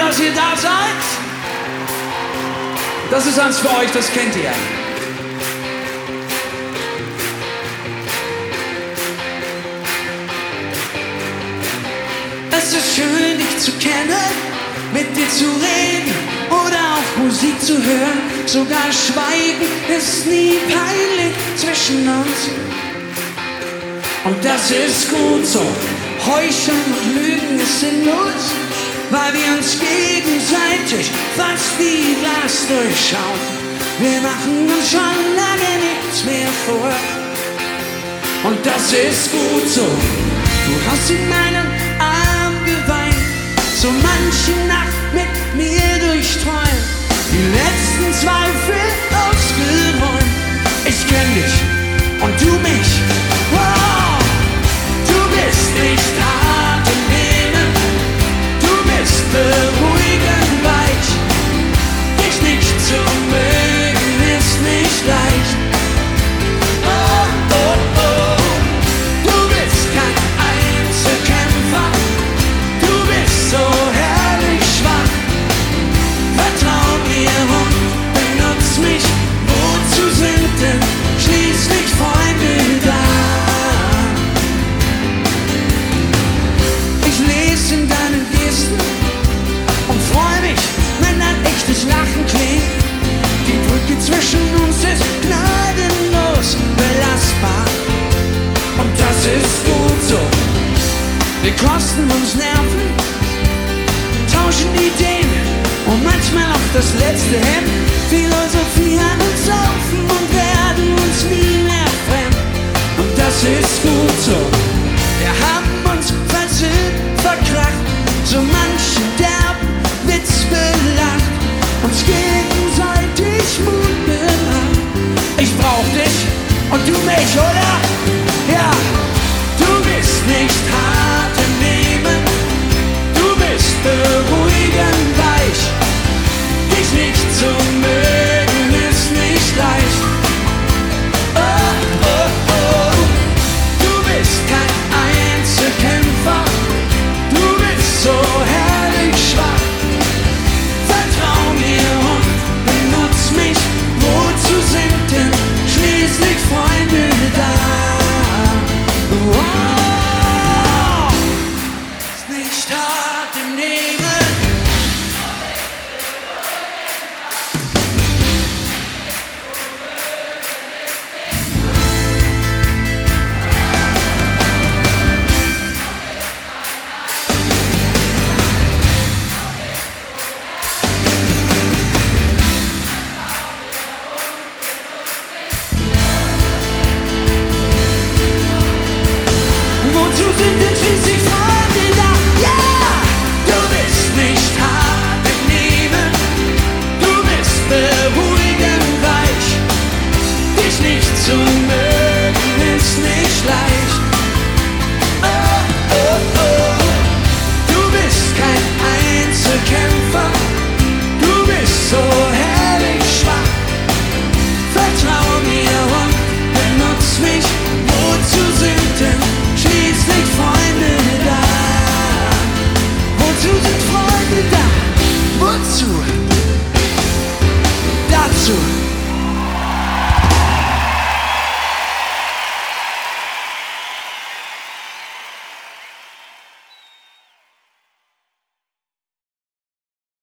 dass ihr da seid. Das ist eins für euch, das kennt ihr. Es ist schön, dich zu kennen, mit dir zu reden oder auch Musik zu hören. Sogar Schweigen ist nie peinlich zwischen uns. Und das ist gut so. Heucheln und Lügen ist sinnlos, weil wir uns gegenseitig fast wie Glas durchschauen. Wir machen uns schon lange nichts mehr vor. Und das ist gut so. Du hast in meinen Arm geweint, so manche Nacht mit mir durchträumt, die letzten Zweifel ausgeräumt. Ich kenn dich und du mich. Wow, du bist nicht hart im Nehmen, du bist beruhigend weich. Dich nicht zu mögen ist nicht leicht. Oh, oh, oh. Du bist kein Einzelkämpfer, du bist so herrlich schwach. Vertrau mir und benutz mich, wozu sind denn schließlich Freunde da? Ich lese in deinen Gesten und freu mich, wenn ein echtes Lachen klingt. Die Brücke zwischen uns ist gnadenlos belastbar. Und das ist gut so. Wir kosten uns Nerven, tauschen Ideen und manchmal auch das letzte Hemd. Philosophieren und saufen und werden uns nie mehr fremd. Und das ist gut so. Wir haben uns versöhnt, verkracht, so manchen derben Witz belacht, uns gegenseitig Mut gemacht. Ich brauch dich und du mich, oder? Ja, du bist nicht hart.